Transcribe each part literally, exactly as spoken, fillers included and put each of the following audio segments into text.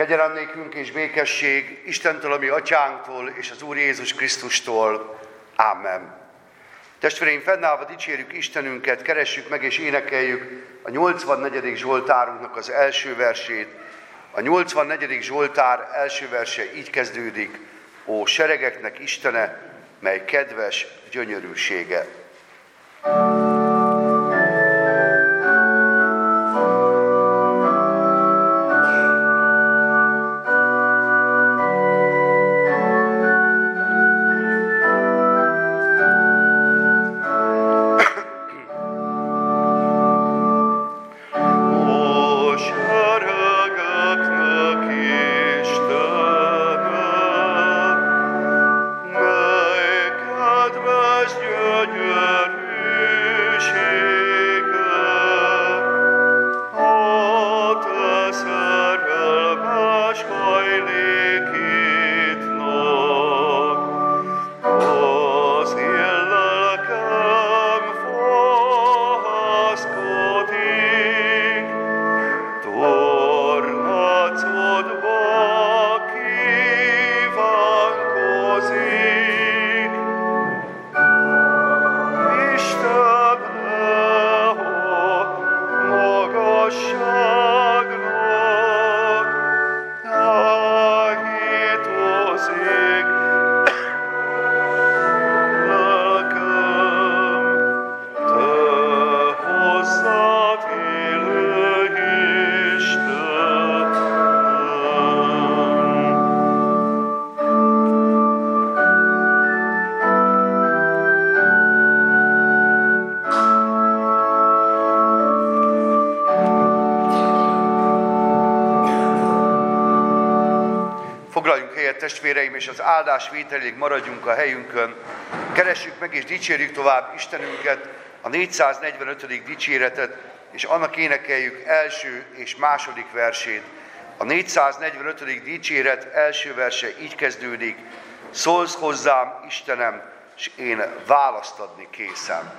Legyen emlékünk és békesség Istentől, a mi atyánktól, és az Úr Jézus Krisztustól. Ámen. Testvéreim, fennállva dicsérjük Istenünket, keressük meg és énekeljük a nyolcvannegyedik Zsoltárunknak az első versét. A nyolcvannegyedik Zsoltár első verse így kezdődik: Ó, seregeknek Istene, mely kedves gyönyörűsége. Testvéreim, és az áldás vételéig maradjunk a helyünkön. Keressük meg és dicsérjük tovább Istenünket, a négyszáznegyvenötödik dicséretet, és annak énekeljük első és második versét. A négyszáznegyvenötödik dicséret első verse így kezdődik: Szólsz hozzám, Istenem, és én választ adni készem.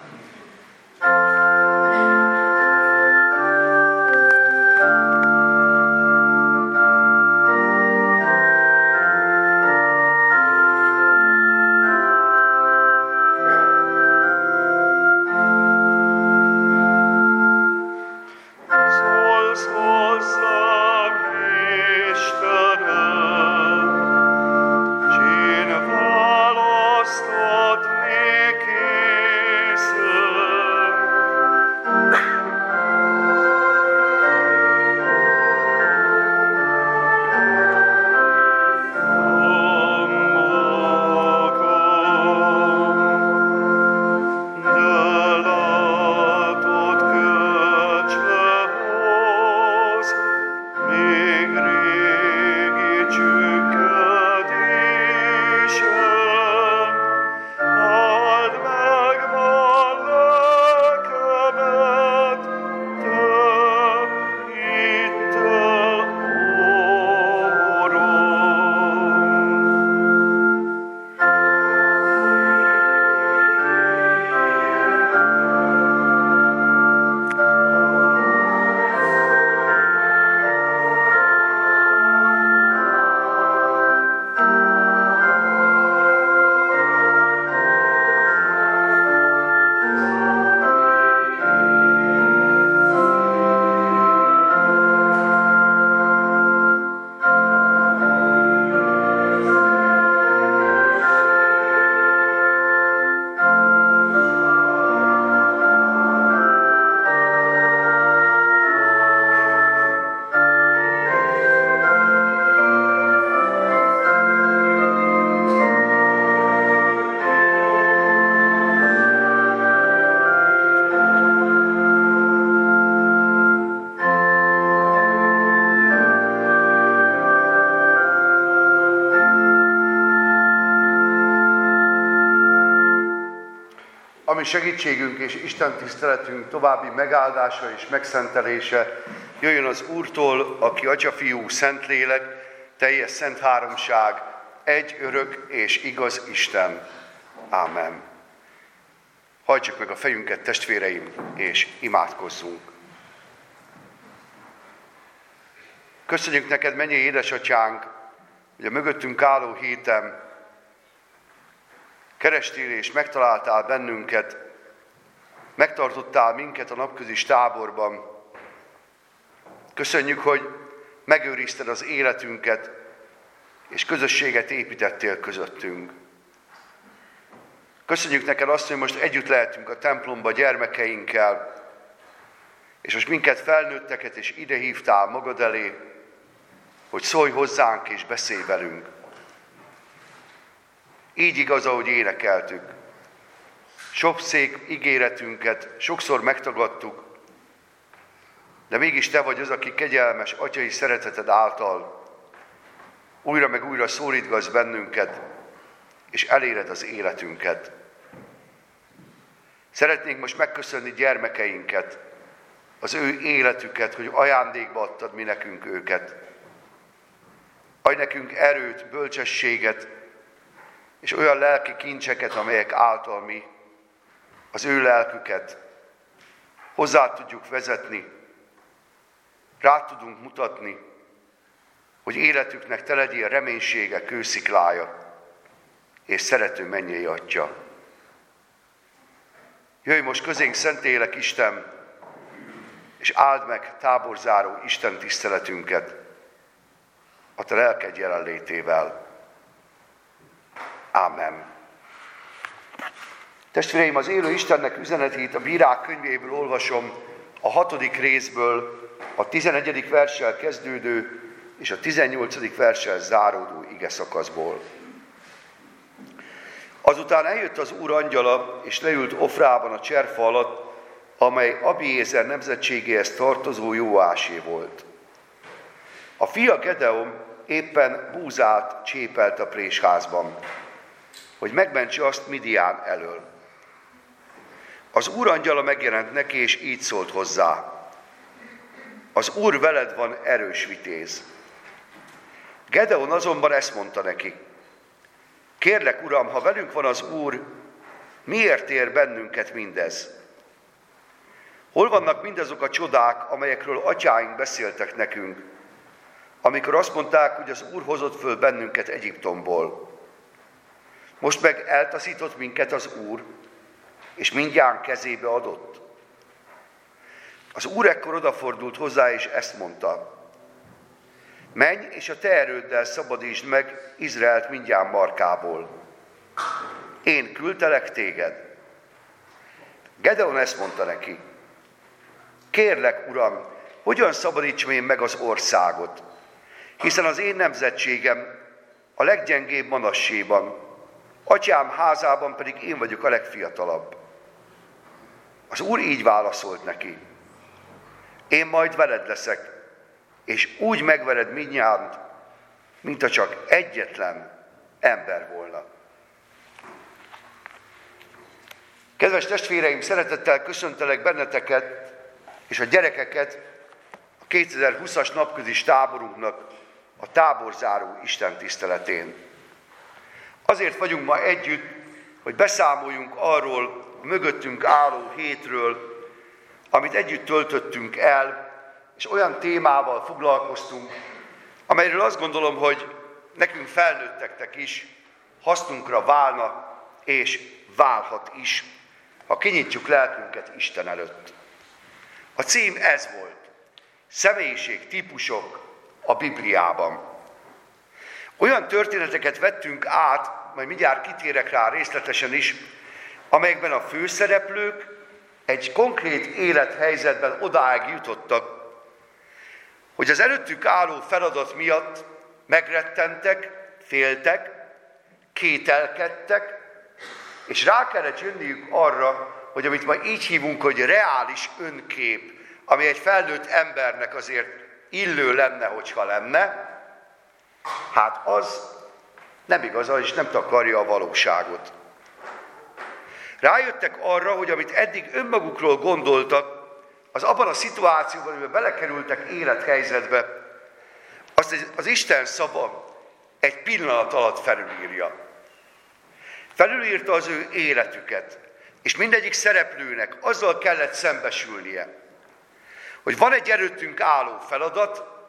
ami segítségünk és Isten tiszteletünk további megáldása és megszentelése jöjjön az Úrtól, aki Atya, Fiú, Szentlélek, teljes szent háromság, egy örök és igaz Isten. Ámen. Hajtsuk meg a fejünket, testvéreim, és imádkozzunk. Köszönjük neked, mennyei édesatyánk, hogy a mögöttünk álló héten kerestél és megtaláltál bennünket, megtartottál minket a napközis táborban. Köszönjük, hogy megőrizted az életünket, és közösséget építettél közöttünk. Köszönjük neked azt, hogy most együtt lehetünk a templomba gyermekeinkkel, és most minket felnőtteket és ide hívtál magad elé, hogy szólj hozzánk és beszélj velünk. Így igaz, ahogy énekeltük. Sok szép ígéretünket sokszor megtagadtuk, de mégis te vagy az, aki kegyelmes atyai szereteted által újra meg újra szólítgatsz bennünket, és eléred az életünket. Szeretnénk most megköszönni gyermekeinket, az ő életüket, hogy ajándékba adtad mi nekünk őket. Adj nekünk erőt, bölcsességet, és olyan lelki kincseket, amelyek által mi az ő lelküket hozzá tudjuk vezetni, rá tudunk mutatni, hogy életüknek te legyél reménysége, kősziklája és szerető mennyei Atya. Jöjj most közénk, Szentlélek Isten, és áld meg táborzáró Isten tiszteletünket a te lelked jelenlétével. Ámen. Testvéreim, az élő Istennek üzenetét a Bírák könyvéből olvasom, a hatodik részből, a tizenegyedik verssel kezdődő és a tizennyolcadik verssel záródó ige szakaszból. Azután eljött az Úr angyala, és leült Ofrában a cserfa alatt, amely Abiézer nemzetségéhez tartozó Jóásé volt. A fia Gedeon éppen búzát csépelt a présházban, hogy megmentse azt Midián elől. Az Úr angyala megjelent neki, és így szólt hozzá: az Úr veled van, erős vitéz. Gedeon azonban ezt mondta neki: kérlek, Uram, ha velünk van az Úr, miért ér bennünket mindez? Hol vannak mindazok a csodák, amelyekről atyáink beszéltek nekünk, amikor azt mondták, hogy az Úr hozott föl bennünket Egyiptomból? Most meg eltaszított minket az Úr, és mindjárt kezébe adott. Az Úr ekkor odafordult hozzá, és ezt mondta: menj, és a te erőddel szabadítsd meg Izraelt mindjárt markából. Én küldtelek téged. Gedeon ezt mondta neki: kérlek, Uram, hogyan szabadítsam én meg az országot? Hiszen az én nemzetségem a leggyengébb Manasséban, atyám házában pedig én vagyok a legfiatalabb. Az Úr így válaszolt neki: én majd veled leszek, és úgy megvered mindnyájat, mint ha csak egyetlen ember volna. Kedves testvéreim, szeretettel köszöntelek benneteket és a gyerekeket a kétezer-húszas napközis táborunknak a táborzáró Isten tiszteletén. Azért vagyunk ma együtt, hogy beszámoljunk arról a mögöttünk álló hétről, amit együtt töltöttünk el, és olyan témával foglalkoztunk, amelyről azt gondolom, hogy nekünk felnőtteknek is hasznunkra válna, és válhat is, ha kinyitjuk lelkünket Isten előtt. A cím ez volt: személyiségtípusok a Bibliában. Olyan történeteket vettünk át, majd mindjárt kitérek rá részletesen is, amelyekben a főszereplők egy konkrét élethelyzetben odáig jutottak, hogy az előttük álló feladat miatt megrettentek, féltek, kételkedtek, és rá kellett jönniük arra, hogy amit ma így hívunk, hogy reális önkép, ami egy felnőtt embernek azért illő lenne, hogyha lenne, hát az nem igaz, és nem takarja a valóságot. Rájöttek arra, hogy amit eddig önmagukról gondoltak, az abban a szituációban, amiben belekerültek élethelyzetbe, azt az Isten szava egy pillanat alatt felülírja. Felülírta az ő életüket, és mindegyik szereplőnek azzal kellett szembesülnie, hogy van egy előttünk álló feladat,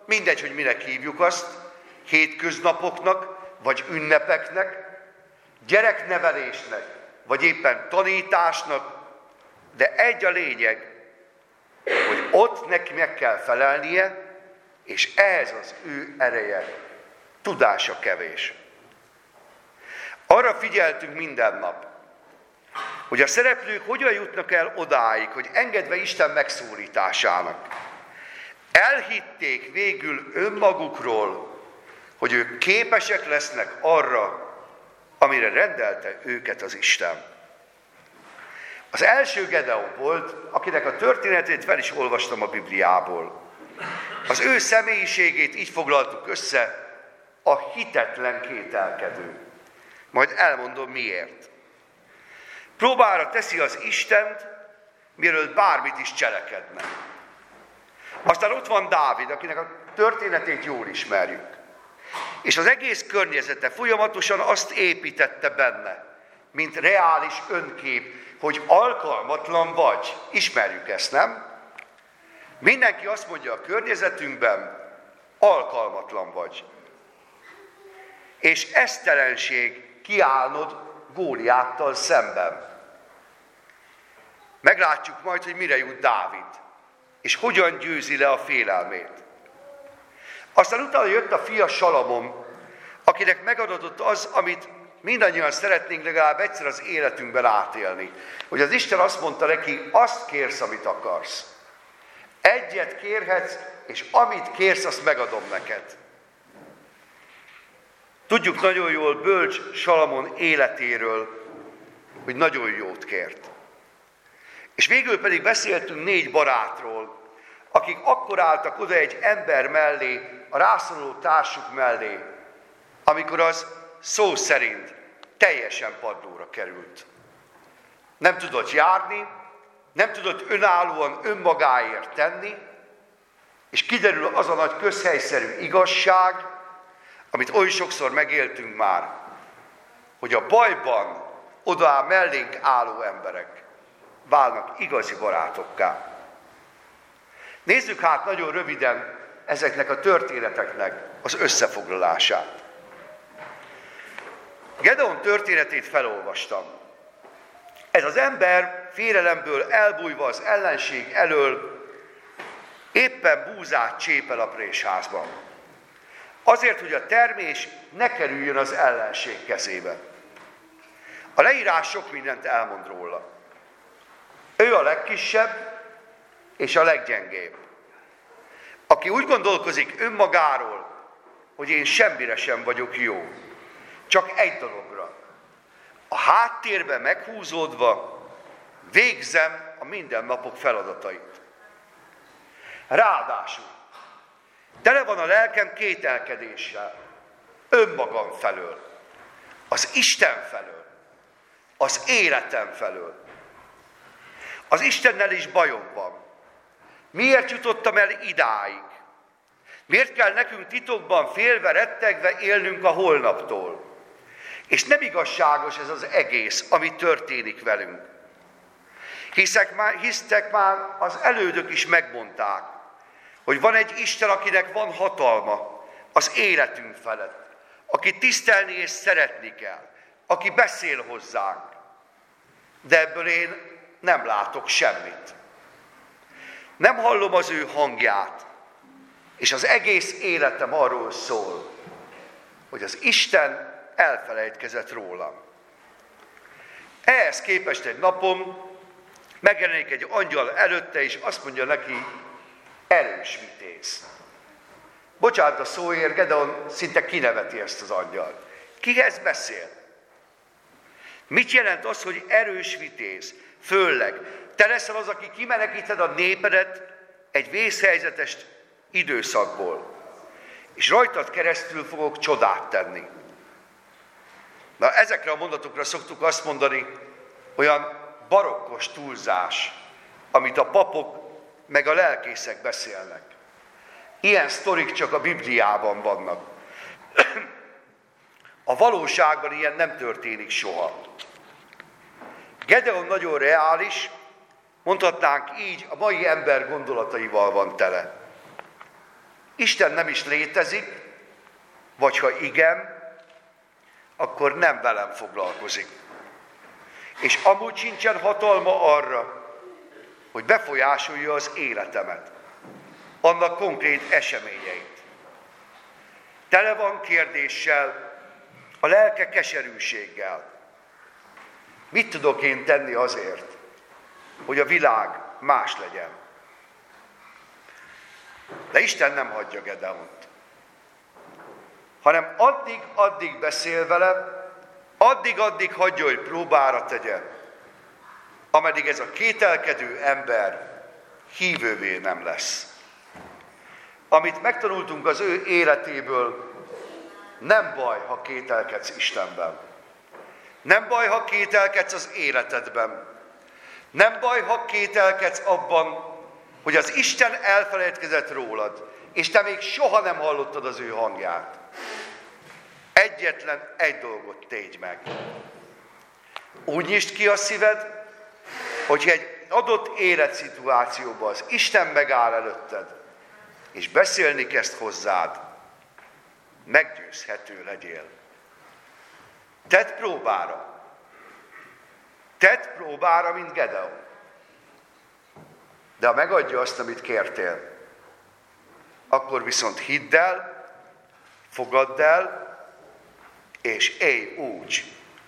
mindegy, hogy minek hívjuk azt, hétköznapoknak, vagy ünnepeknek, gyereknevelésnek, vagy éppen tanításnak, de egy a lényeg, hogy ott neki meg kell felelnie, és ehhez az ő ereje, tudása kevés. Arra figyeltünk minden nap, hogy a szereplők hogyan jutnak el odáig, hogy engedve Isten megszólításának. Elhitték végül önmagukról, hogy ők képesek lesznek arra, amire rendelte őket az Isten. Az első Gedeon volt, akinek a történetét fel is olvastam a Bibliából. Az ő személyiségét így foglaltuk össze, a hitetlen kételkedő. Majd elmondom miért. Próbára teszi az Istent, mielőtt bármit is cselekedne. Aztán ott van Dávid, akinek a történetét jól ismerjük. És az egész környezete folyamatosan azt építette benne, mint reális önkép, hogy alkalmatlan vagy. Ismerjük ezt, nem? Mindenki azt mondja a környezetünkben, alkalmatlan vagy. És esztelenség kiállnod Góliáttal szemben. Meglátjuk majd, hogy mire jut Dávid, és hogyan győzi le a félelmét. Aztán utána jött a fia Salamon, akinek megadatott az, amit mindannyian szeretnénk legalább egyszer az életünkben átélni. Hogy az Isten azt mondta neki, azt kérsz, amit akarsz. Egyet kérhetsz, és amit kérsz, azt megadom neked. Tudjuk nagyon jól bölcs Salamon életéről, hogy nagyon jót kért. És végül pedig beszéltünk négy barátról, akik akkor álltak oda egy ember mellé, a rászoruló társuk mellé, amikor az szó szerint teljesen padlóra került. Nem tudott járni, nem tudott önállóan önmagáért tenni, és kiderül az a nagy közhelyszerű igazság, amit oly sokszor megéltünk már, hogy a bajban oda mellénk álló emberek válnak igazi barátokká. Nézzük hát nagyon röviden ezeknek a történeteknek az összefoglalását. Gedeon történetét felolvastam. Ez az ember félelemből elbújva az ellenség elől éppen búzát csépel a présházban. Azért, hogy a termés ne kerüljön az ellenség kezébe. A leírás sok mindent elmond róla. Ő a legkisebb és a leggyengébb. Aki úgy gondolkozik önmagáról, hogy én semmire sem vagyok jó. Csak egy dologra. A háttérbe meghúzódva végzem a mindennapok feladatait. Ráadásul tele van a lelkem kételkedéssel, önmagam felől, az Isten felől, az életem felől. Az Istennel is bajom van. Miért jutottam el idáig? Miért kell nekünk titokban félve, rettegve élnünk a holnaptól? És nem igazságos ez az egész, ami történik velünk. Hiszek már, hisztek már, az elődök is megmondták, hogy van egy Isten, akinek van hatalma az életünk felett, aki tisztelni és szeretni kell, aki beszél hozzánk. De ebből én nem látok semmit. Nem hallom az ő hangját, és az egész életem arról szól, hogy az Isten elfelejtkezett rólam. Ehhez képest egy napon megjelenik egy angyal előtte, és azt mondja neki, erős vitéz. Bocsánat a szóért, Gedeon szinte kineveti ezt az angyalt. Kihez beszél? Mit jelent az, hogy erős vitéz? Főleg, te leszel az, aki kimenekíted a népedet egy vészhelyzetes időszakból, és rajtad keresztül fogok csodát tenni. Na, ezekre a mondatokra szoktuk azt mondani, olyan barokkos túlzás, amit a papok meg a lelkészek beszélnek. Ilyen sztorik csak a Bibliában vannak. A valóságban ilyen nem történik soha. Gedeon nagyon reális, mondhatnánk így, a mai ember gondolataival van tele. Isten nem is létezik, vagy ha igen, akkor nem velem foglalkozik. És amúgy sincsen hatalma arra, hogy befolyásolja az életemet, annak konkrét eseményeit. Tele van kérdéssel, a lelke keserűséggel. Mit tudok én tenni azért, hogy a világ más legyen? De Isten nem hagyja Gedeont, hanem addig-addig beszél vele, addig-addig hagyja, hogy próbára tegye, ameddig ez a kételkedő ember hívővé nem lesz. Amit megtanultunk az ő életéből, nem baj, ha kételkedsz Istenben. Nem baj, ha kételkedsz az életedben. Nem baj, ha kételkedsz abban, hogy az Isten elfelejtkezett rólad, és te még soha nem hallottad az ő hangját. Egyetlen egy dolgot tégy meg. Úgy nyisd ki a szíved, hogyha egy adott életszituációban az Isten megáll előtted, és beszélni kezd hozzád, meggyőzhető legyél. Tedd próbára. Tedd próbára, mint Gedeon. De ha megadja azt, amit kértél, akkor viszont hidd el, fogadd el, és élj úgy.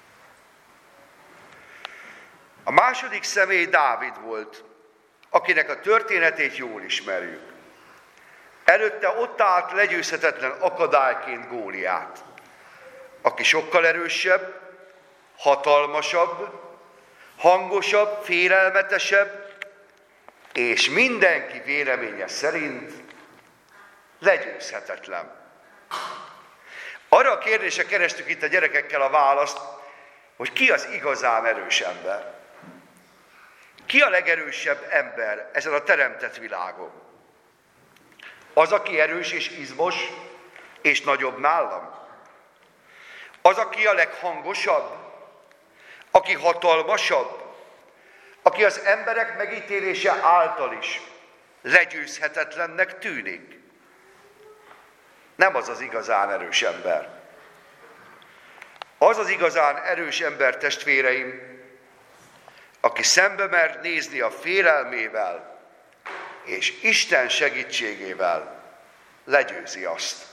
A második személy Dávid volt, akinek a történetét jól ismerjük. Előtte ott állt legyőzhetetlen akadályként Góliát, aki sokkal erősebb, hatalmasabb, hangosabb, félelmetesebb, és mindenki véleménye szerint legyőzhetetlen. Arra a kérdésre kerestük itt a gyerekekkel a választ, hogy ki az igazán erős ember. Ki a legerősebb ember ezen a teremtett világon? Az, aki erős és izmos, és nagyobb nálam? Az, aki a leghangosabb? Aki hatalmasabb? Aki az emberek megítélése által is legyőzhetetlennek tűnik? Nem az az igazán erős ember. Az az igazán erős ember, testvéreim, aki szembe mer nézni a félelmével, és Isten segítségével legyőzi azt.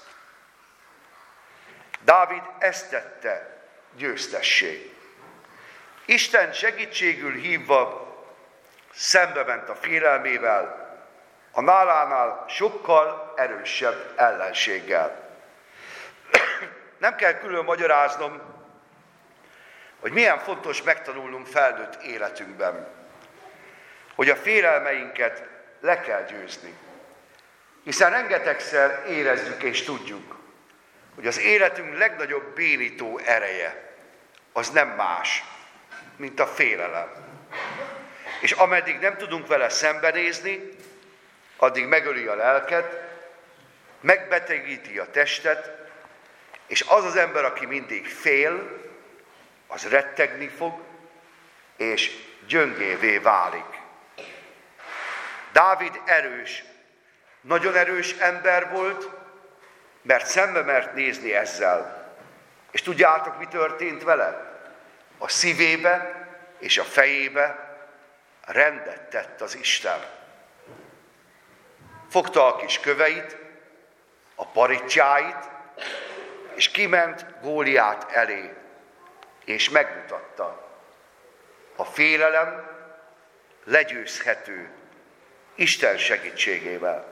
Dávid ezt tette győztessé. Isten segítségül hívva szembe ment a félelmével, a nálánál sokkal erősebb ellenséggel. Nem kell külön magyaráznom, hogy milyen fontos megtanulnunk felnőtt életünkben, hogy a félelmeinket le kell győzni. Hiszen rengetegszer érezzük és tudjuk, hogy az életünk legnagyobb bénító ereje az nem más, mint a félelem. És ameddig nem tudunk vele szembenézni, addig megöli a lelket, megbetegíti a testet, és az az ember, aki mindig fél, az rettegni fog, és gyöngévé válik. Dávid erős, nagyon erős ember volt, mert szembe mert nézni ezzel. És tudjátok, mi történt vele? A szívébe és a fejébe rendet tett az Isten. Fogta a kis köveit, a paritjáit, és kiment Góliát elé, és megmutatta. A félelem legyőzhető Isten segítségével.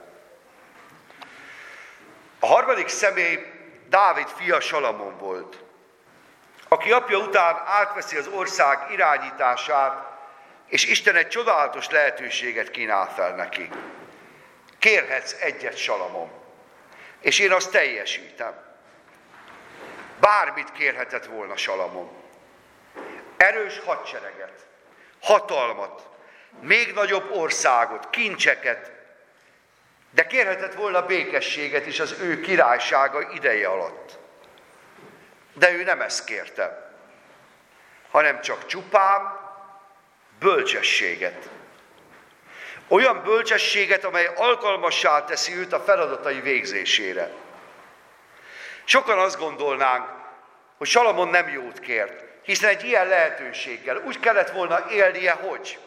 A harmadik személy Dávid fia Salamon volt, aki apja után átveszi az ország irányítását, és Isten egy csodálatos lehetőséget kínál fel neki. Kérhetsz egyet, Salamon, és én azt teljesítem. Bármit kérhetett volna Salamon. Erős hadsereget, hatalmat, még nagyobb országot, kincseket, de kérhetett volna békességet is az ő királysága ideje alatt. De ő nem ezt kérte, hanem csak csupán bölcsességet. Olyan bölcsességet, amely alkalmassá teszi őt a feladatai végzésére. Sokan azt gondolnánk, hogy Salamon nem jót kért, hiszen egy ilyen lehetőséggel úgy kellett volna élnie, hogy.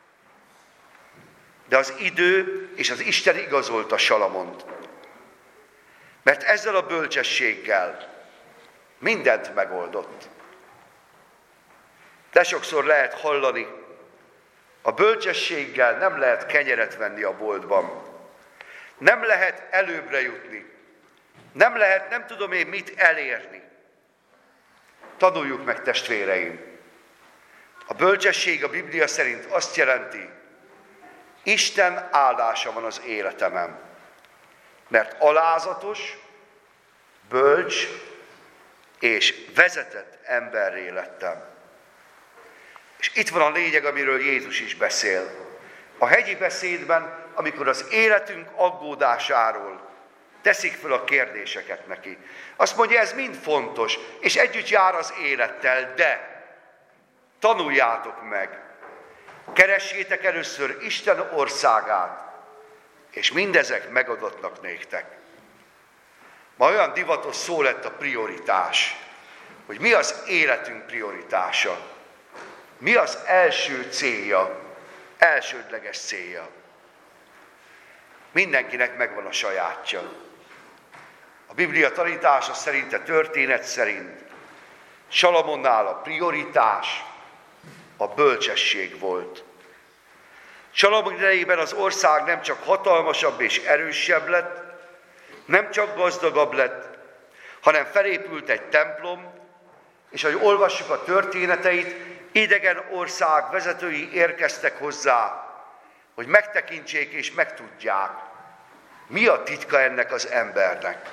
De az idő és az Isten igazolta Salamont. Mert ezzel a bölcsességgel mindent megoldott. De sokszor lehet hallani, a bölcsességgel nem lehet kenyeret venni a boltban. Nem lehet előbbre jutni. Nem lehet, nem tudom én mit elérni. Tanuljuk meg, testvéreim. A bölcsesség a Biblia szerint azt jelenti, Isten áldása van az életemen. Mert alázatos, bölcs és vezetett emberré lettem. És itt van a lényeg, amiről Jézus is beszél. A hegyi beszédben, amikor az életünk aggódásáról teszik fel a kérdéseket neki. Azt mondja, ez mind fontos, és együtt jár az élettel, de tanuljátok meg, keressétek először Isten országát, és mindezek megadatnak néktek. Ma olyan divatos szó lett a prioritás, hogy mi az életünk prioritása, mi az első célja, elsődleges célja. Mindenkinek megvan a sajátja. A Biblia tanítása szerint, a történet szerint Salamonnál a prioritás a bölcsesség volt. Salamon idejében az ország nem csak hatalmasabb és erősebb lett, nem csak gazdagabb lett, hanem felépült egy templom, és ahogy olvassuk a történeteit, idegen ország vezetői érkeztek hozzá, hogy megtekintsék és megtudják, mi a titka ennek az embernek.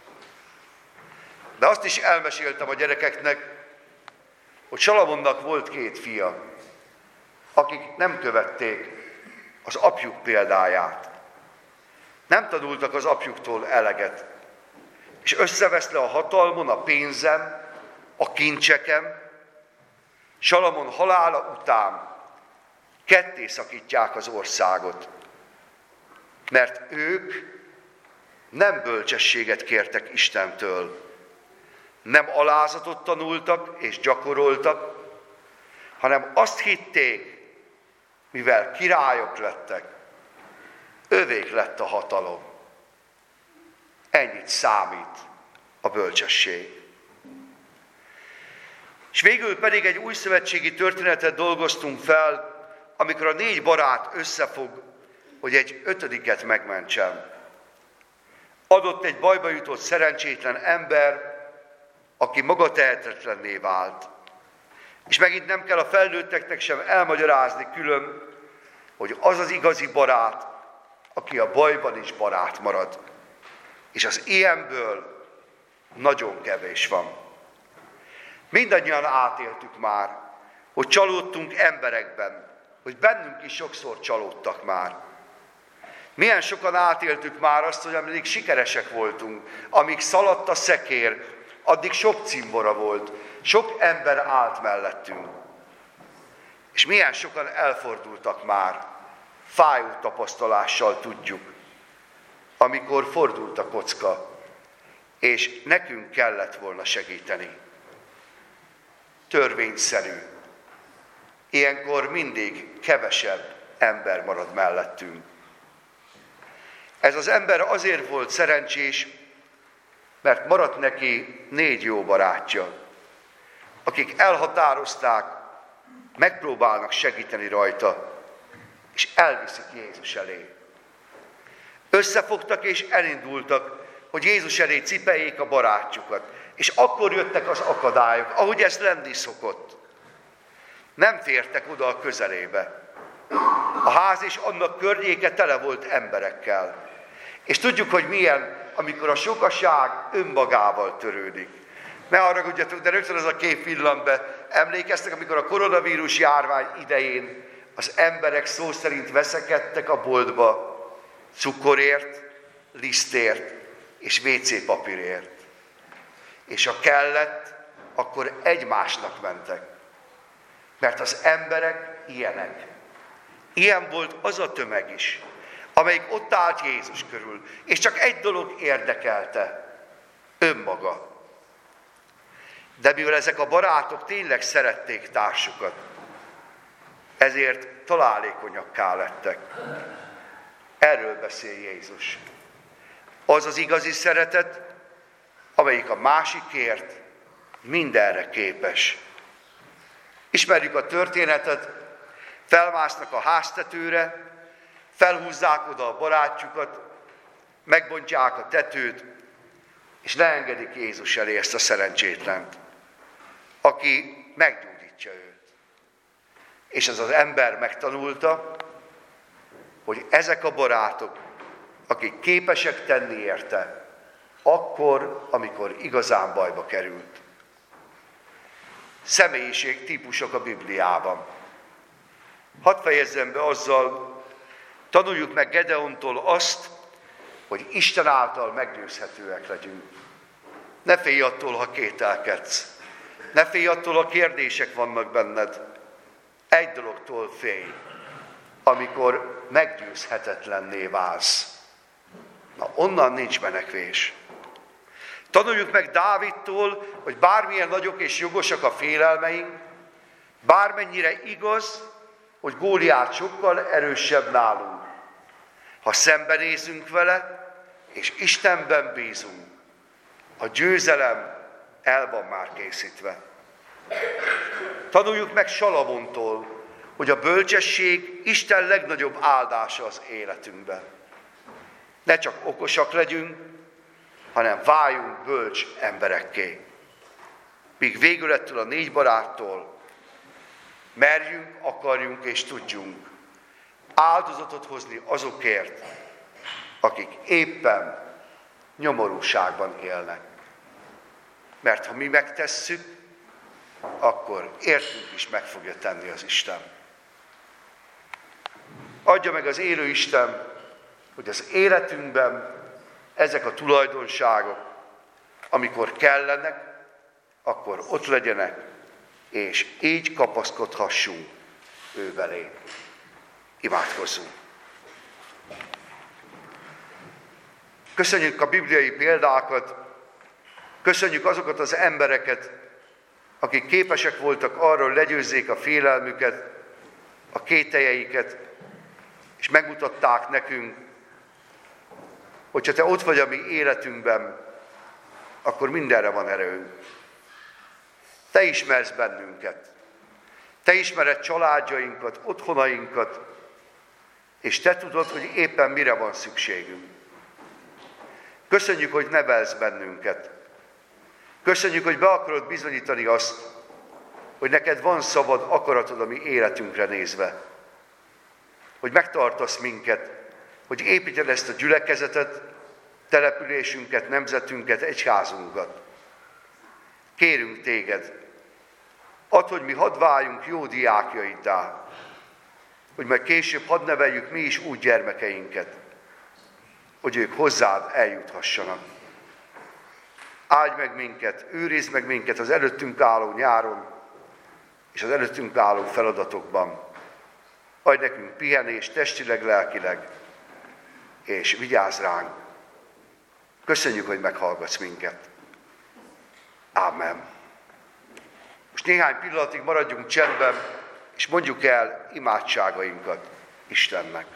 De azt is elmeséltem a gyerekeknek, hogy Salamonnak volt két fia, akik nem követték az apjuk példáját. Nem tanultak az apjuktól eleget. És összeveszve a hatalmon, a pénzen, a kincseken, Salamon halála után ketté szakítják az országot. Mert ők nem bölcsességet kértek Istentől, nem alázatot tanultak és gyakoroltak, hanem azt hitték, mivel királyok lettek, övék lett a hatalom. Ennyit számít a bölcsesség. És végül pedig egy új szövetségi történetet dolgoztunk fel, amikor a négy barát összefog, hogy egy ötödiket megmentsen. Adott egy bajba jutott szerencsétlen ember, aki maga tehetetlenné vált. És megint nem kell a felnőtteknek sem elmagyarázni külön, hogy az az igazi barát, aki a bajban is barát marad. És az ilyenből nagyon kevés van. Mindannyian átéltük már, hogy csalódtunk emberekben, hogy bennünk is sokszor csalódtak már. Milyen sokan átéltük már azt, hogy amíg sikeresek voltunk, amíg szaladt a szekér, addig sok cimbora volt, sok ember állt mellettünk. És milyen sokan elfordultak már, fájó tapasztalással tudjuk, amikor fordult a kocka, és nekünk kellett volna segíteni. Törvényszerű. Ilyenkor mindig kevesebb ember marad mellettünk. Ez az ember azért volt szerencsés, mert maradt neki négy jó barátja, akik elhatározták, megpróbálnak segíteni rajta, és elviszik Jézus elé. Összefogtak és elindultak, hogy Jézus elé cipeljék a barátjukat. És akkor jöttek az akadályok, ahogy ez lenni szokott. Nem fértek oda a közelébe. A ház és annak környéke tele volt emberekkel. És tudjuk, hogy milyen, amikor a sokaság önmagával törődik. Ne haragudjatok, de rögtön az a kép villan be. Emlékeztek, amikor a koronavírus járvány idején az emberek szó szerint veszekedtek a boltba cukorért, lisztért és vé cé papírért. És ha kellett, akkor egymásnak mentek. Mert az emberek ilyenek. Ilyen volt az a tömeg is, amelyik ott állt Jézus körül, és csak egy dolog érdekelte, önmaga. De mivel ezek a barátok tényleg szerették társukat, ezért találékonyakká lettek. Erről beszél Jézus. Az az igazi szeretet, amelyik a másikért mindenre képes. Ismerjük a történetet, felmásznak a háztetőre, felhúzzák oda a barátjukat, megbontják a tetőt, és leengedik Jézus elé ezt a szerencsétlent, aki meggyógyítja őt. És ez az ember megtanulta, hogy ezek a barátok, akik képesek tenni érte, akkor, amikor igazán bajba került. Személyiség típusok a Bibliában. Hadd fejezzem be azzal, tanuljuk meg Gedeontól azt, hogy Isten által meggyőzhetőek legyünk. Ne félj attól, ha kételkedsz. Ne félj attól, ha kérdések vannak benned. Egy dologtól félj, amikor meggyőzhetetlenné válsz. Na, onnan nincs menekvés. Tanuljuk meg Dávidtól, hogy bármilyen nagyok és jogosak a félelmeink, bármennyire igaz, hogy Góliát sokkal erősebb nálunk. Ha szembenézünk vele, és Istenben bízunk, a győzelem el van már készítve. Tanuljuk meg Salamontól, hogy a bölcsesség Isten legnagyobb áldása az életünkben. Ne csak okosak legyünk, hanem váljunk bölcs emberekké. Míg végül ettől a négy baráttól merjünk, akarjunk és tudjunk áldozatot hozni azokért, akik éppen nyomorúságban élnek. Mert ha mi megtesszük, akkor értünk is meg fogja tenni az Isten. Adja meg az élő Isten, hogy az életünkben ezek a tulajdonságok, amikor kellenek, akkor ott legyenek, és így kapaszkodhassunk ő belé. Imádkozzunk! Köszönjük a bibliai példákat, köszönjük azokat az embereket, akik képesek voltak arra, hogy legyőzzék a félelmüket, a kételjeiket, és megmutatták nekünk, hogyha te ott vagy a mi életünkben, akkor mindenre van erőnk. Te ismersz bennünket. Te ismered családjainkat, otthonainkat, és te tudod, hogy éppen mire van szükségünk. Köszönjük, hogy nevelsz bennünket. Köszönjük, hogy be akarod bizonyítani azt, hogy neked van szabad akaratod a mi életünkre nézve. Hogy megtartasz minket, hogy építed ezt a gyülekezetet, településünket, nemzetünket, egyházunkat. Kérünk téged, add, hogy mi hadd váljunk jó diákjaiddá, hogy majd később hadd neveljük mi is úgy gyermekeinket, hogy ők hozzád eljuthassanak. Áldj meg minket, őrizd meg minket az előttünk álló nyáron, és az előttünk álló feladatokban. Adj nekünk pihenést testileg, lelkileg, és vigyázz ránk. Köszönjük, hogy meghallgatsz minket. Ámen. Most néhány pillanatig maradjunk csendben, és mondjuk el imádságainkat Istennek.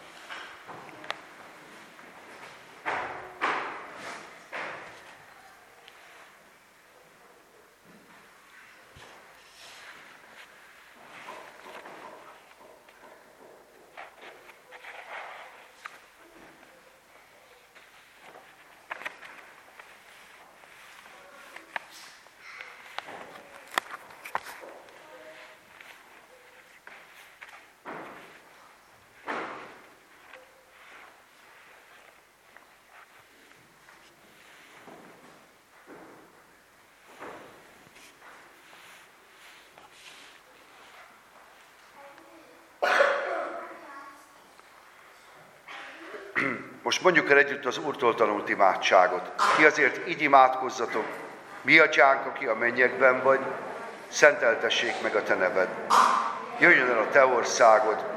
Most mondjuk el együtt az Úrtól tanult imádságot. Ti azért így imádkozzatok, mi atyánk, aki a mennyekben vagy, szenteltessék meg a te neved. Jöjjön el a te országod,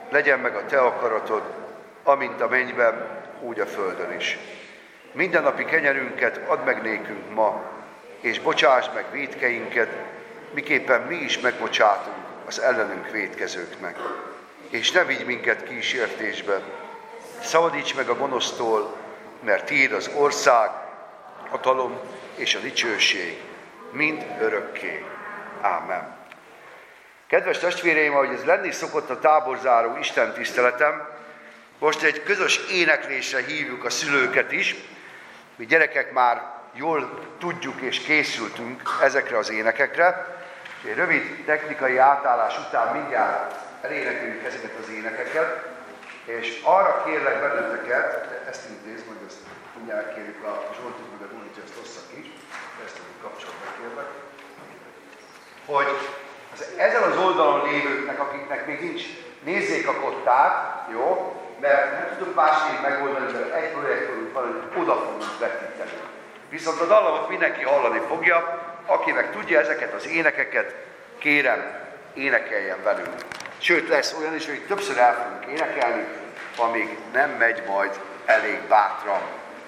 legyen meg a te akaratod, amint a mennyben, úgy a földön is. Mindennapi kenyerünket add meg nékünk ma, és bocsásd meg vétkeinket, miképpen mi is megbocsátunk az ellenünk vétkezőknek. És ne vigy minket kísértésbe, szabadíts meg a gonosztól, mert tiéd az ország, a hatalom és a dicsőség, mind örökké. Ámen. Kedves testvéreim, ahogy ez lenni szokott a táborzáró Isten tiszteletem, most egy közös éneklésre hívjuk a szülőket is. Mi gyerekek már jól tudjuk és készültünk ezekre az énekekre. Egy rövid technikai átállás után mindjárt elénekeljük ezeket az énekeket, és arra kérlek benneteket, ezt intéz, majd ezt mindjárt kérjük a Zsoltot, meg a Dunit, hogy ezt hosszak is, ezt tudjuk kapcsolatba kérlek, hogy az, ezen az oldalon lévőknek, akiknek még nincs, nézzék a kottát, jó? Mert nem tudunk másképp megoldani, mert egy projektorunk van, hogy oda fogunk vetíteni. Viszont a dallamot mindenki hallani fogja, aki meg tudja ezeket az énekeket, kérem, énekeljen velünk. Sőt, lesz olyan is, hogy többször el fogunk énekelni, amíg nem megy majd elég bátran.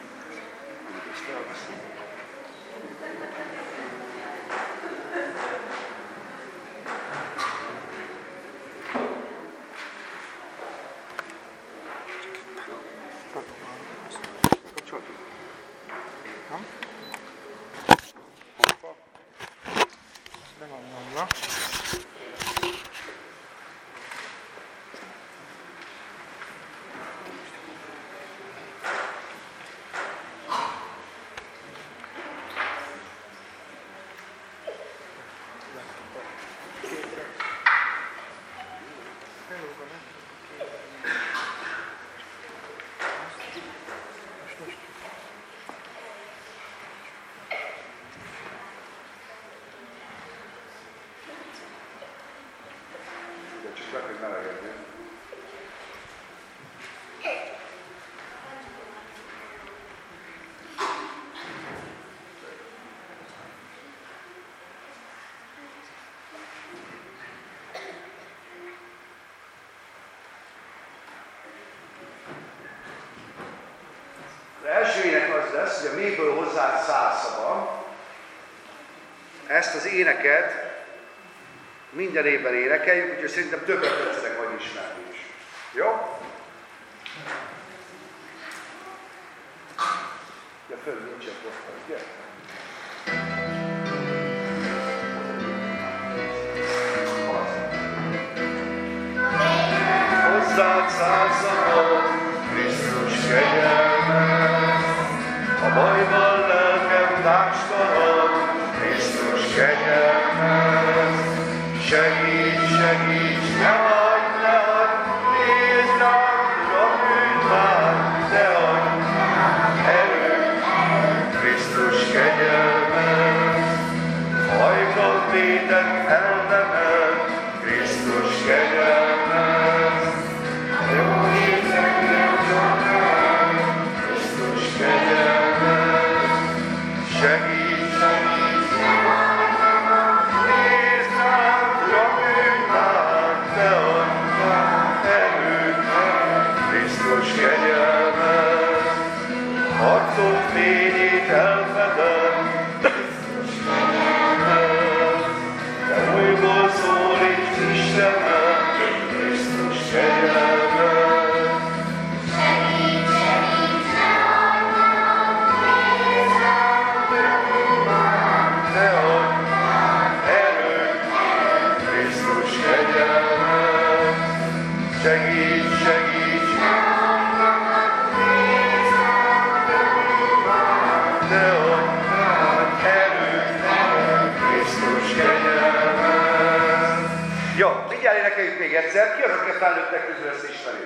első ének az lesz, hogy a mélyből hozzád százszava. Ezt az éneket minden évben énekeljük, úgyhogy szerintem többet tetszenek vagy ismerni is. Jó? Ja, föl nincsen posztal, ugye? Hozzád százszava, Krisztus kegyelme, a bajban lelkem társtalad, Krisztus kegyelmez. Segíts, segíts, ne hagyd, ne hagyd, nézd rám, Uram, bűn már, ne hagyd, erőt, Krisztus kegyelmez. Hajkal tétet elnemel, Krisztus kegyelmez. Jó hírnek nem csak rám, Krisztus kegyelmez. Segíts, segíts, ne hagyd, nézd rám, Uram, bűn már, ne hagyd erőt, Krisztus kegyelmez. Arcod fényét elfedem, Krisztus kegyelmez. De újból szólíts Istenem, Krisztus kegyelmez. Segíts, segíts, ne hagyd, ne hagyd, nézd rám, Uram, már, Ne hagyd erőt, Krisztus kegyelmez. Segíts, segíts, ne hagyd, ne hagyd, nézd rám, Uram, már, ne hagyd erőt, Krisztus kegyelmez. Jó, mindjárt énekeljük még egyszer. Ki az, aki a felnőttek közül ezt ismeri?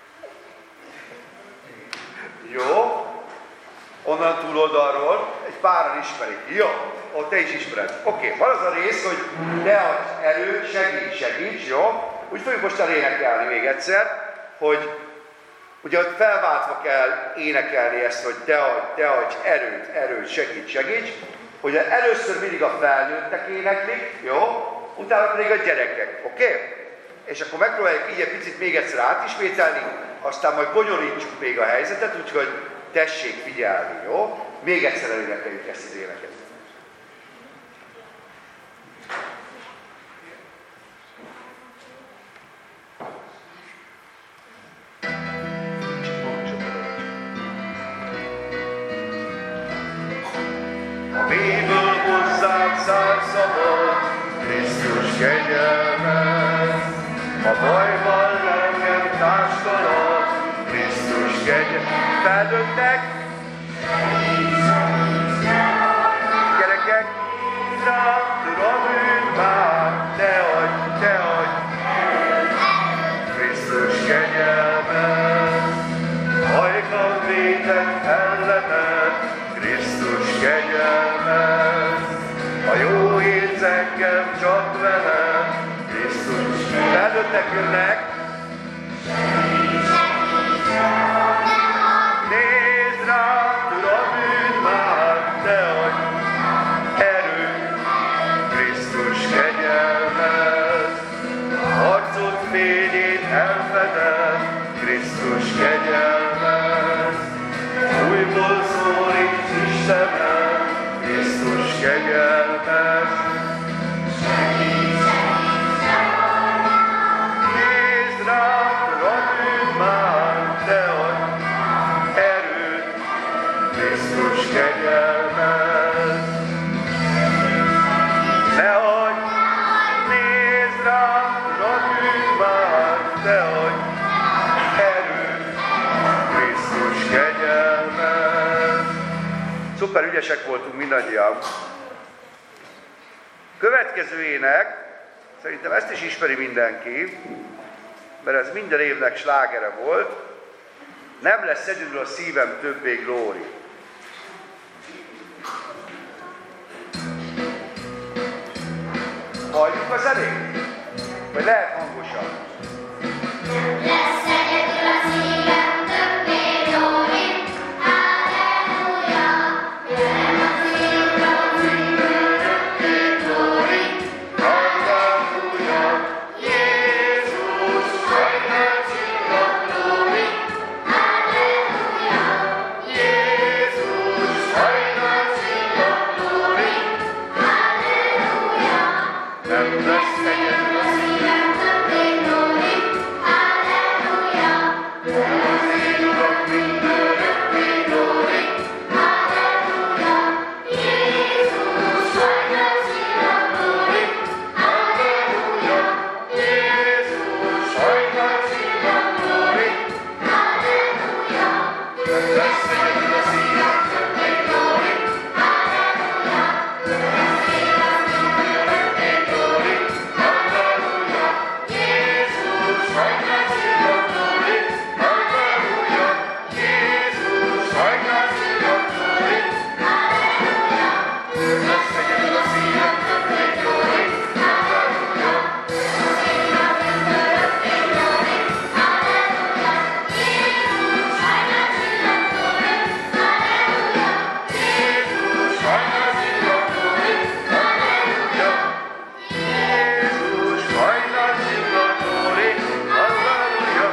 Jó. Onnan túloldalról egy páran ismerik. Jó, ott te is ismered. Oké, okay. Van az a rész, hogy ne adj erőt, segíts, segíts, jó? Úgy fogjuk most elénekelni még egyszer, hogy ugye ott felváltva kell énekelni ezt, hogy te adj, te adj erőt, erőt, segíts, segíts. Hogy először mindig a felnőttek éneklik, jó? Utána pedig a gyerekek, oké? Okay? és akkor megpróbáljuk így egy picit még egyszer átismételni, aztán majd bonyolítsuk még a helyzetet, úgyhogy tessék figyelni, jó? Még egyszer elénekeljük ezt az éneket. Amiből hozzánk szárszabad Krisztus kegyelme, a bajban lelkem társtalad Krisztus kegyelme. Felnőttek? Gyerekek? Rám tudom őt már, te adj, te adj Krisztus kegyelme, hajkam védett ellenet Krisztus kegyelme, a jó érzekkel csak veled Krisztus kegyelme. Felnőttek jönnek? Nézd rám, tudom őt már, te adj erőt Krisztus kegyelmed, arcod fényét elfeded Krisztus kegyelmed, újból szólít Istenem Krisztus kegyelmed. Nézd rám, tudom őt már, te adj erőt Krisztus kegyelmed. Ne adj, nézd rám, tudom őt már, te adj erőt Krisztus kegyelmed. Szuper ügyesek voltunk mindannyian. Következő ének, szerintem ezt is ismeri mindenki, mert ez minden évnek slágere volt. Nem lesz egyedül a szívem többé glóri. Halljuk a zenét? Vagy lehet hangosan? Lesz egyedül a szívem többé glóri, halleluja. Jöjjön az Úrról szívből örökké glóri, Halleluja, Jézus, hajnal csillag glóri, halleluja. Jézus, hajnal csillag glóri, Halleluja. nem lesz egyedül a szívem Többé glóri, halleluja. az én Uram mindörökké glóri, Halleluja. Jézus, hajnal csillag glóri, halleluja. Jézus, hajnal csillag glóri, Halleluja. nem lesz egyedül a szívem többé glóri, Halleluja. örökké glóri, halleluja, Jézus, hajnal csillag glóri, halleluja, Jézus, hajnal csillag glóri, nem lesz egyedül a szívem többé glóri, halleluja. Jézus, hajnal csillag glóri, halleluja. Jézus, hajnal csillag glóri, halleluja.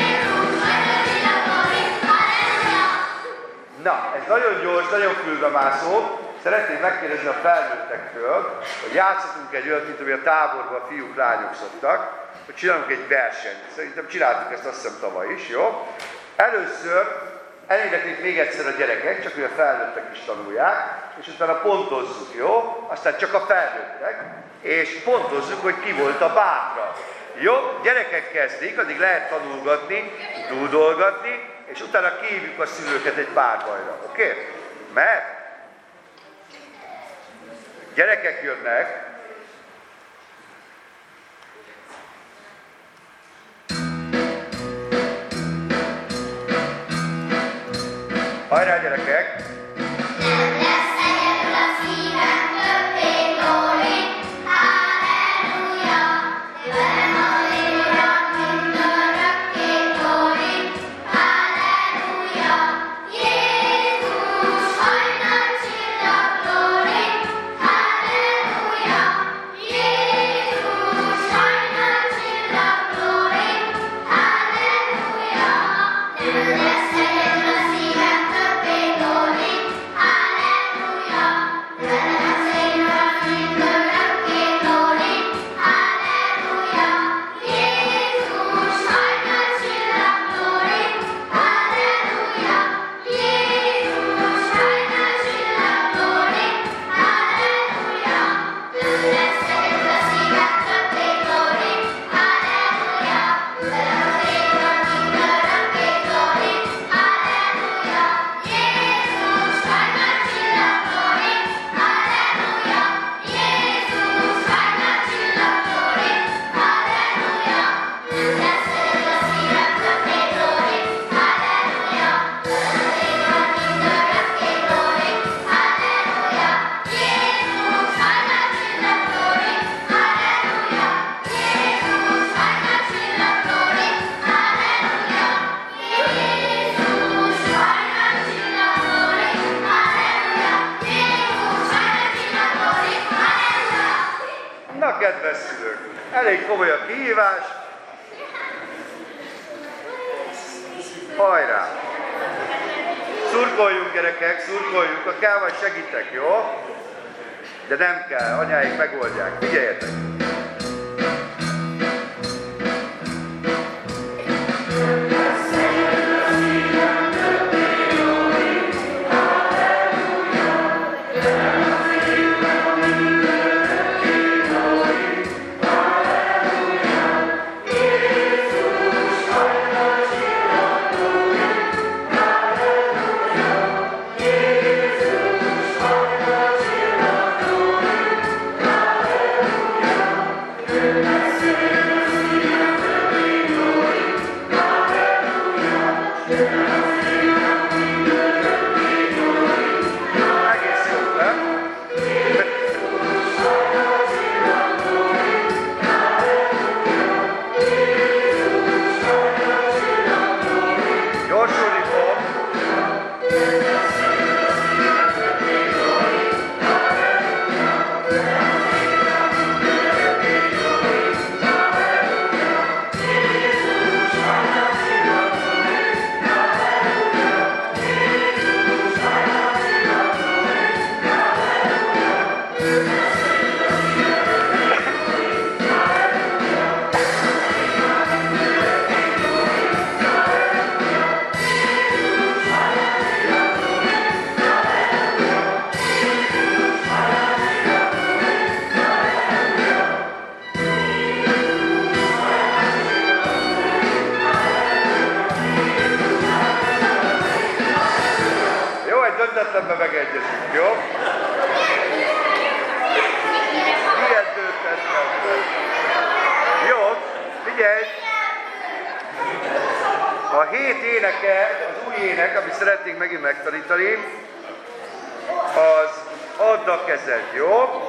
Na, ez nagyon gyors, nagyon fülbemászó. Szeretném megkérdezni a felnőttektől, hogy játszhatunk egy olyat, mint ami a táborban a fiúk, lányok szoktak, hogy csinálunk egy versenyt. Szerintem csináltuk ezt, azt hiszem tavaly is, jó? Először eléneklik még egyszer a gyerekek, csak hogy a felnőttek is tanulják, és utána pontozzuk, jó? Aztán csak a felnőttek, és pontozzuk, hogy ki volt a bátra. Jó? Gyerekek kezdik, addig lehet tanulgatni, dúdolgatni, és utána kihívjuk a szülőket egy párbajra. Oké? Okay? Mert gyerekek jönnek, hajrá gyerekek! Nem lesz egyedül a szívem többé glóri, halleluja. Jöjjön az Uram mindörökké glóri, halleluja. Jézus, hajnal csillag glóri, halleluja. Jézus, hajnal csillag Elég komoly a kihívás. Hajrá! Szurkoljunk, gyerekek, szurkoljunk, ha kell, majd segítek, jó? De nem kell, anyáik megoldják. Figyeljetek! Döntetlenben megegyezünk, jó? Ilyen döntetlenben. Jó, figyelj! A hét éneke, az új ének, amit szeretnénk megint megtanítani, az add a kezed, jó?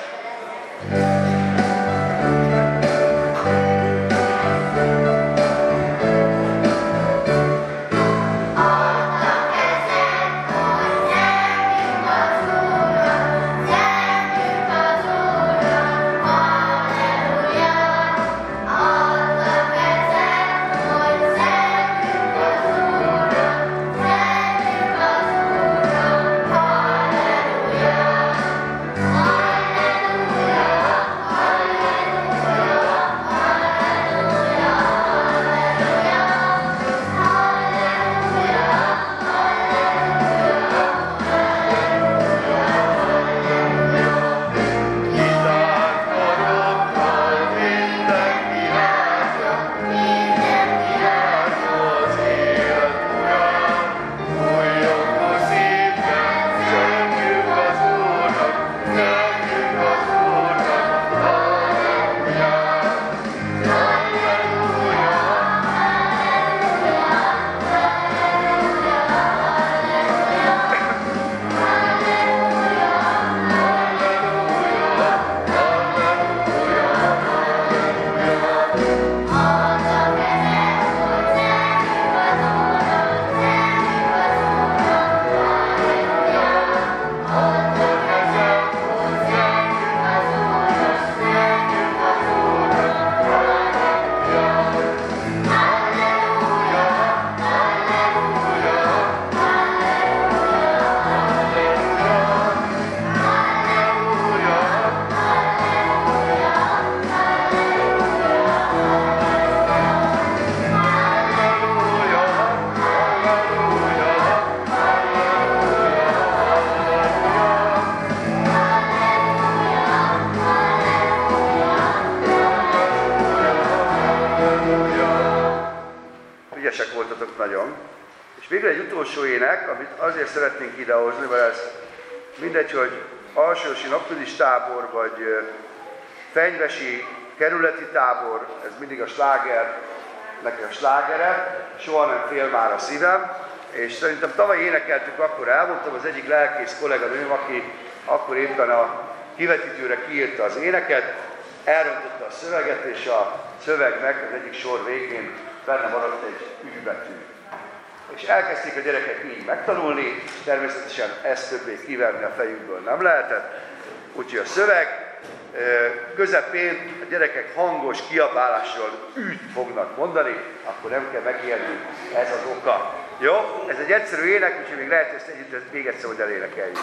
Nagyon. És végre egy utolsó ének, amit azért szeretnénk idehozni, mert ez mindegy, hogy alsósi naptudis tábor, vagy fenyvesi kerületi tábor, ez mindig a sláger, nekem a slágere, soha nem fél már a szívem, és szerintem tavaly énekeltük, akkor elmondtam, az egyik lelkész kolléganőm, aki akkor éppen a kivetítőre kiírta az éneket, elrontotta a szöveget, és a szövegnek az egyik sor végén benne maradt egy ügybetű. És elkezdték a gyerekek így megtanulni, természetesen ezt többé kiverni a fejükből nem lehetett. Úgyhogy a szöveg közepén a gyerekek hangos kiabálással üt fognak mondani, akkor nem kell megijedni, ez az oka. Jó? Ez egy egyszerű ének, úgyhogy még lehet ezt együtt még egyszer, hogy elénekeljük.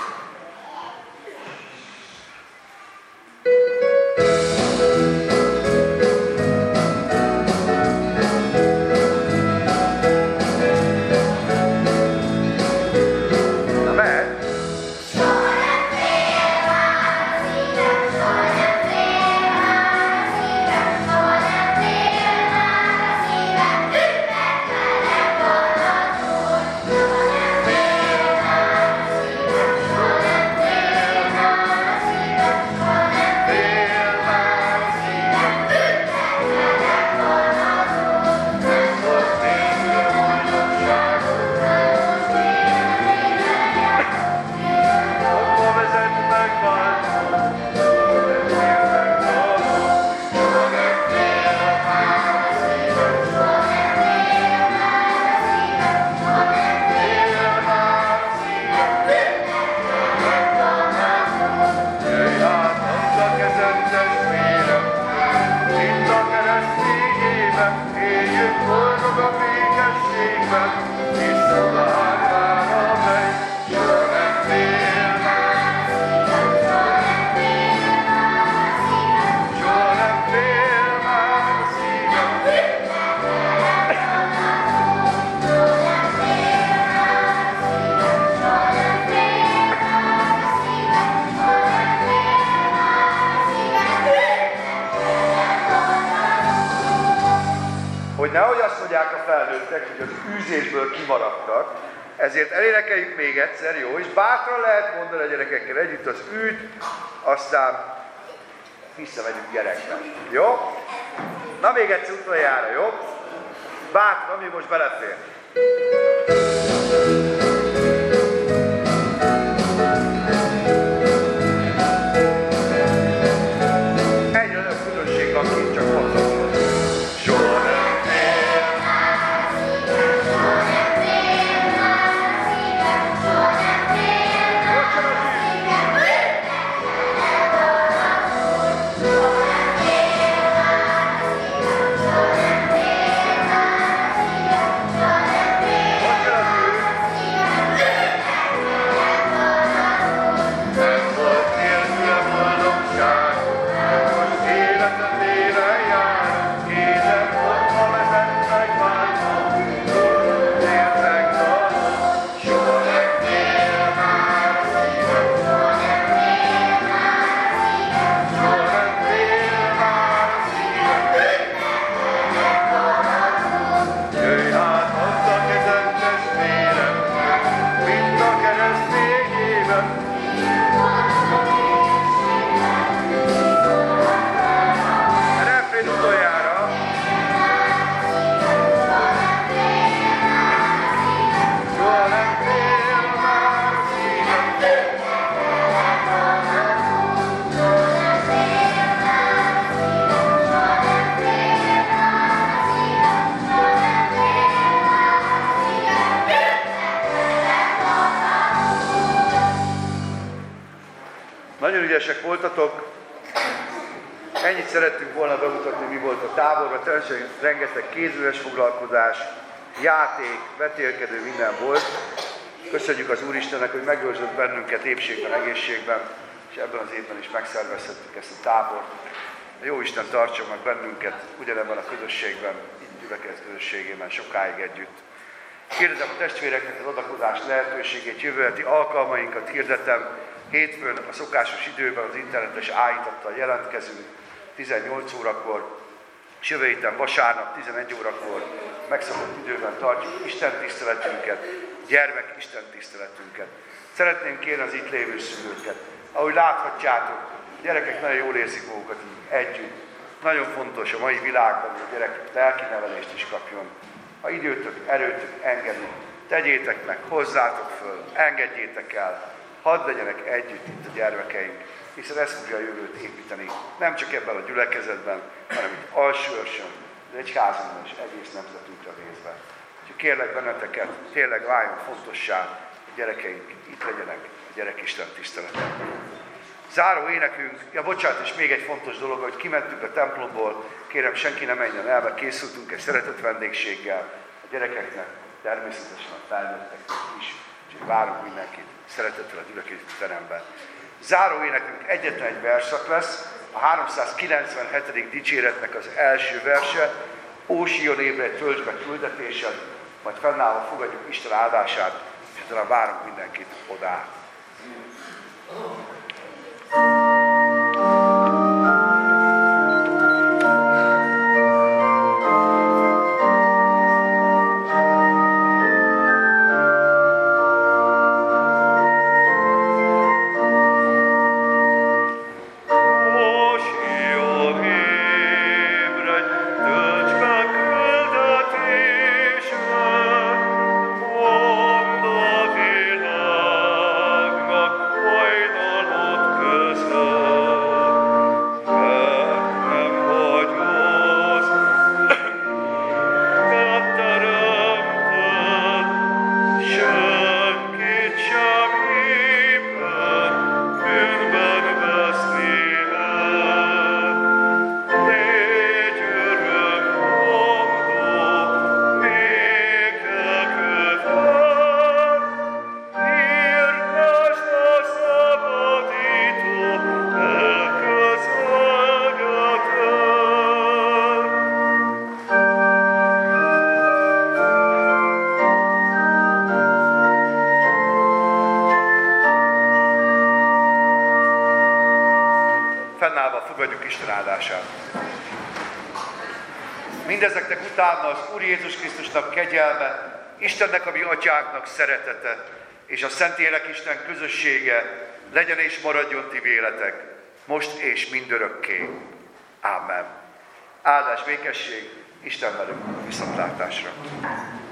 Ezért elénekeljük még egyszer, jó? És bátran lehet mondani a gyerekekkel együtt az üt, aztán visszamegyünk gyereknek. Jó? Na még egyszer utoljára, jó? Bátran, ami most belefér. Egyre nagyobb különbség van kint, csak mondom. Nagyon ügyesek voltatok. Ennyit szerettünk volna bemutatni, mi volt a táborban. Természetesen rengeteg kézműves foglalkozás, játék, vetélkedő, minden volt. Köszönjük az Úristennek, hogy megőrzött bennünket épségben, egészségben, és ebben az évben is megszervezhettük ezt a tábort. A Jóisten tartson meg bennünket ugyanebben a közösségben, így gyülekezet közösségében sokáig együtt. Kérdezem a testvéreknek az adakozás lehetőségét, jövő heti alkalmainkat hirdetem. Hétfőn a szokásos időben az internetes állítattal jelentkezünk tizennyolc órakor, és jövő héten vasárnap tizenegy órakor megszokott időben tartjuk Isten tiszteletünket, gyermek Isten tiszteletünket. Szeretném kérni az itt lévő szülőket. Ahogy láthatjátok, a gyerekek nagyon jól érzik magukat így együtt. Nagyon fontos a mai világban, hogy a gyerek lelki nevelést is kapjon. Ha időtök, erőtök engedni, tegyétek meg, hozzátok föl, engedjétek el. Hadd legyenek együtt itt a gyermekeink, hiszen ez fogja a jövőt építeni, nem csak ebben a gyülekezetben, hanem itt Alsóörsön, az egyházon és egész nemzetünkre nézve. Úgyhogy kérlek benneteket, tényleg váljon fontossá, hogy gyerekeink itt legyenek a gyerekisten tiszteleten. Záró énekünk, ja bocsánat, és még egy fontos dolog, hogy kimentünk a templomból, kérem senki ne menjen el, mert készültünk egy szeretett vendégséggel a gyerekeknek, természetesen a felnőtteknek is, úgyhogy várunk mindenkit szeretettel a gyülekezeti teremben. Záró énekünk egyetlen egy verszak lesz, a háromszázkilencvenhetedik dicséretnek az első verse, Ó Sion ébredj, töltsd be küldetésed, majd fennállva fogadjuk Isten áldását, és utána várunk mindenkit oda. Fogadjuk Isten áldását. Mindezeknek utána az Úr Jézus Krisztusnak kegyelme, Istennek, a mi atyánknak szeretete, és a Szentlélek Isten közössége legyen és maradjon ti véletek, most és mindörökké. Ámen. Áldás, békesség, Isten velünk, viszontlátásra.